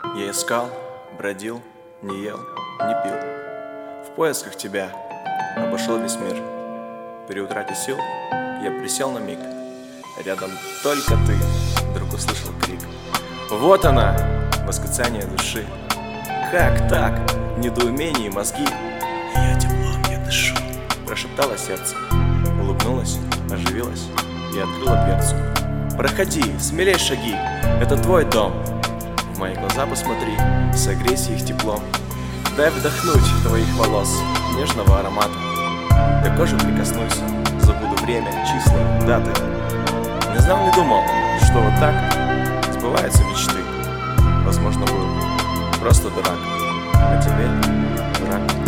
Я искал, бродил, не ел, не пил. В поисках тебя обошел весь мир. Переутратив сил, я присел на миг. Рядом только ты, вдруг услышал крик. Вот она, восклицание души. Как так? Недоумение и мозги. Я теплом, я дышу. Прошептало сердце, улыбнулась, оживилась и открыла дверцу. Проходи, смелей шаги, это твой дом. В мои глаза посмотри, согрейся их теплом. Дай вдохнуть твоих волос, нежного аромата. До кожи прикоснусь, забуду время, числа, даты. Не знал, не думал, что вот так сбываются мечты. Возможно, был просто дурак, а теперь дурак.